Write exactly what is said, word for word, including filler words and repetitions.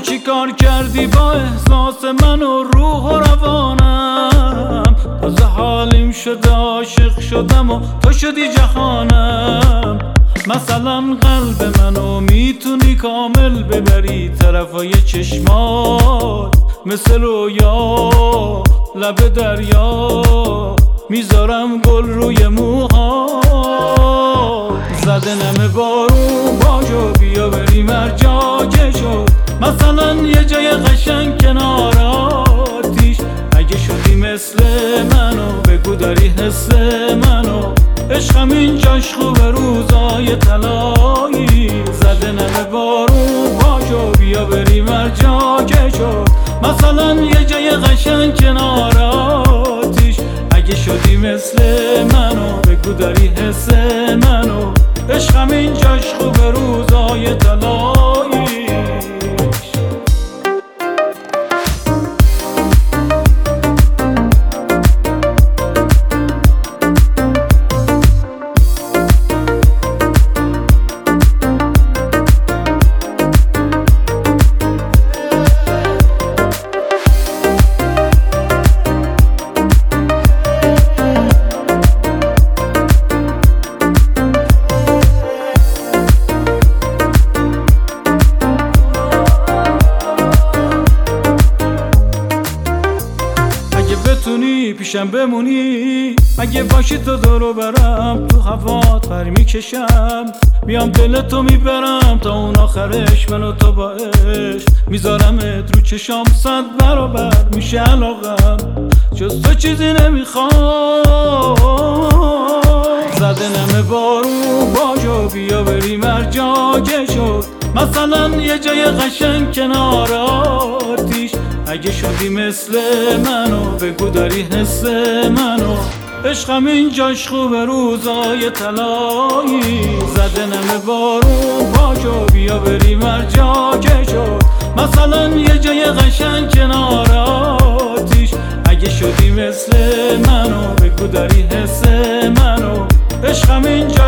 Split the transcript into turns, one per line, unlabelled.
چی کار کردی با احساس من و روح و روانم؟ تازه حالیم شده عاشق شدم و تو شدی جهانم. مثلا قلب منو میتونی کامل ببری طرفای چشمات، مثل رویا لب دریا میذارم گل روی موها. زده نمه بارون باجو بیا بریم هر جا که شد، مثلا یه جای قشنگ کنار آتیش. اگه شدی مثل منو بگو داری حس منو، عشقم اینجاش خوبه روزای طلایی. زده نمه بارون باجو بیا بریم هر جا که شد، مثلا یه جای قشنگ کنار آتیش. اگه شدی مثل منو بگو داری حس منو، عشقم اینجاش خوبه روزای طلایی. بتونی پیشم بمونی، اگه باشی تو دورو برم تو هوات پر میکشم. میام دل تو میبرم تا اون آخرش، منو تو با عشق میذارمت رو چشام صد برابر میشه علاقم. جز تو چیزی نمیخوام. زده نمه بارون باجو بیا بریم هر جا که شد، مثلا یه جای قشنگ کنار آتیش. اگه شدی مثل منو بگو داری حس منو، عشقم اینجاش خوبه روزای طلایی. زده نمه بارون باجو بیا بریم هر جا که شد، مثلا یه جای قشنگ کنار آتیش. اگه شدی مثل منو بگو داری حس منو، عشقم اینجا